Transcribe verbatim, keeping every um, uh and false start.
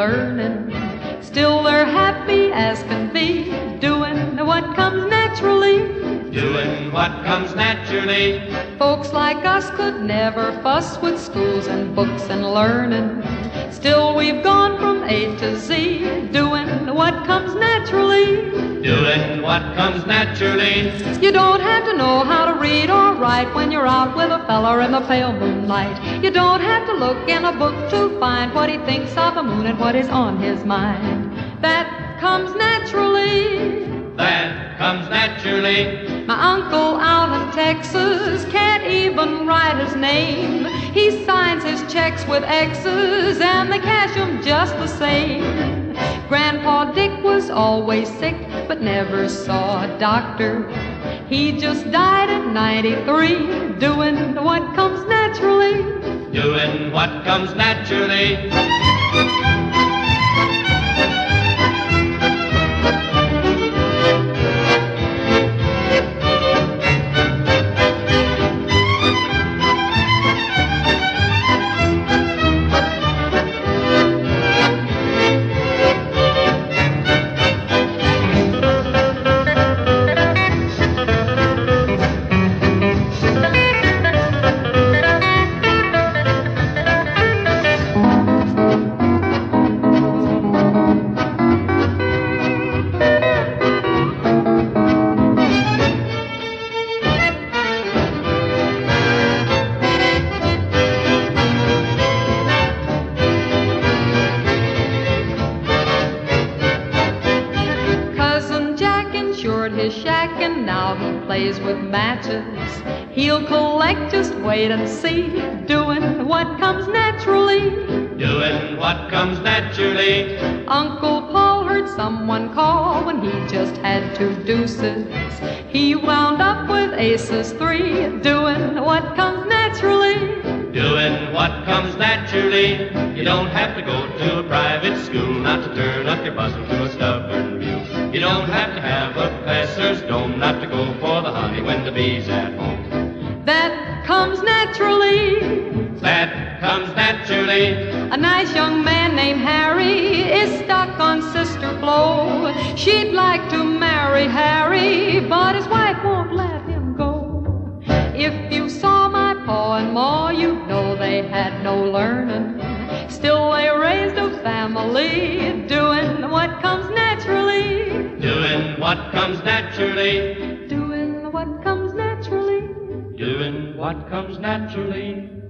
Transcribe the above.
learning. Still they're happy as can be, doing what comes naturally. Doing what comes naturally. Folks like us could never fuss with schools and books and learning. Still we've gone from A to Z, doing what comes naturally. Doing what comes naturally. You don't have to know how to read or write when you're out with a fella in the pale moonlight. You don't have to look in a book to find what he thinks of the moon and what is on his mind. That comes naturally. That comes naturally. My uncle out in Texas can't even write his name. He signs his checks with X's and they cash him just the same. Grandpa Dick was always sick but never saw a doctor. He just died at ninety-three, doing what comes naturally. Doing what comes naturally. His shack and now he plays with matches. He'll collect, just wait and see, doing what comes naturally. Doing what comes naturally. Uncle Paul heard someone call when he just had two deuces. He wound up with aces three, doing what comes naturally. Doing what comes naturally. You don't have to go to a private school not to turn up your bosom to a stubborn view. You don't have to have a professor's dome not to go for the honey when the bee's at home. That comes naturally. That comes naturally. A nice young man named Harry is stuck on Sister Flo. She'd like to marry Harry, but his wife won't let him go. If you saw my pa and ma, you'd know they had no learning. Still they raised a family, doing what comes naturally. Doing what comes naturally. Doing what comes naturally. Doing what comes naturally.